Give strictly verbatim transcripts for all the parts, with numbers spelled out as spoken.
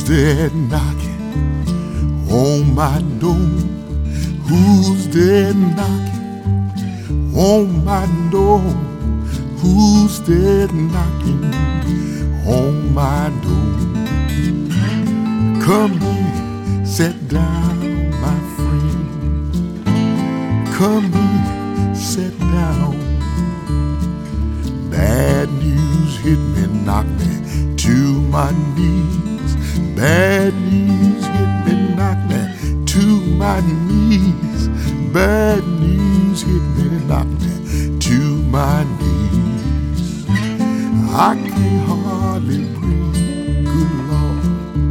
Who's there knocking on my door? Who's there knocking on my door? Who's there knocking on my door? Come here, sit down, my friend. Come here, sit down. Bad news hit me, knocked me to my knees. Bad news hit me, knocked me to my knees. Bad news hit me, knocked me to my knees. I can't hardly breathe, good Lord.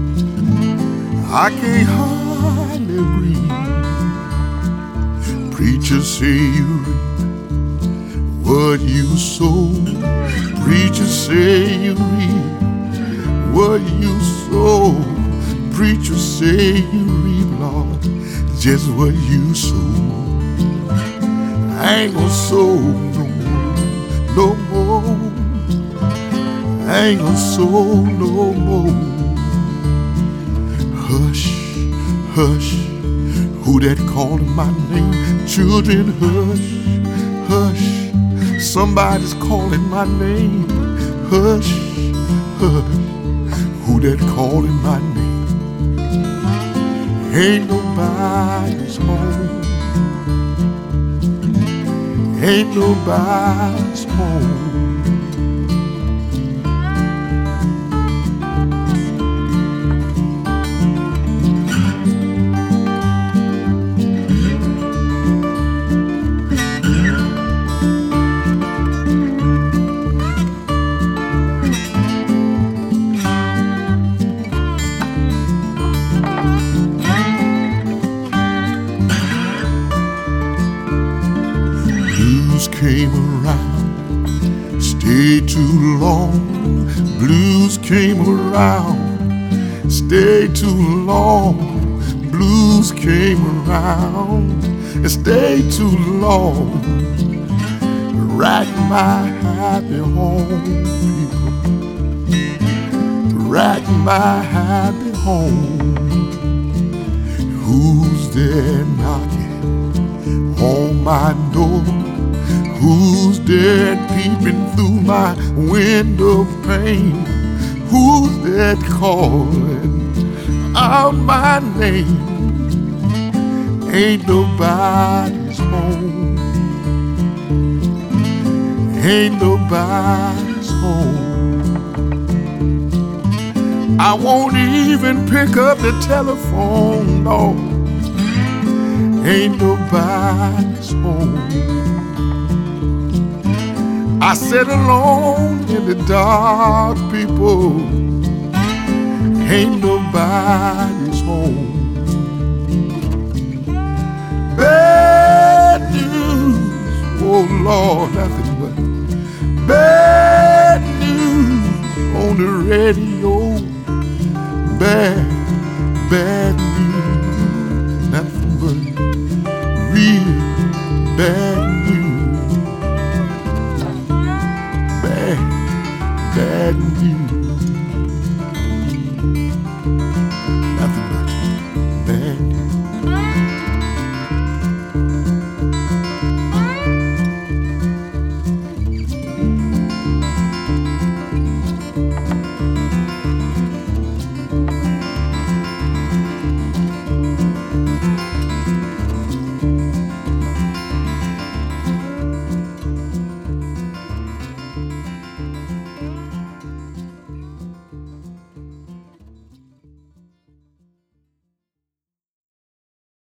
I can't hardly breathe. Preachers say you reap what you sow. Preachers say you reap what you sow. Preachers say you reap, Lord, just what you sow. I ain't gonna sow no more, no more. I ain't gonna sow no more. Hush, hush, who that calling my name? Children, hush, hush, somebody's calling my name. Hush, hush, who that calling my name? Ain't nobody's home. Ain't nobody's home. Blues came around, stayed too long. Blues came around, stayed too long. Blues came around and stayed too long. Rack my happy home, people. Rack my happy home. Who's there knocking on my door? Who's there peeping through my window pane? Who's there calling out my name? Ain't nobody's home. Ain't nobody's home. I won't even pick up the telephone, no. Ain't nobody's home. I sit alone in the dark, people. Ain't nobody's home. Bad news, oh Lord, nothing but bad news on the radio. Bad, bad news, nothing but real bad news.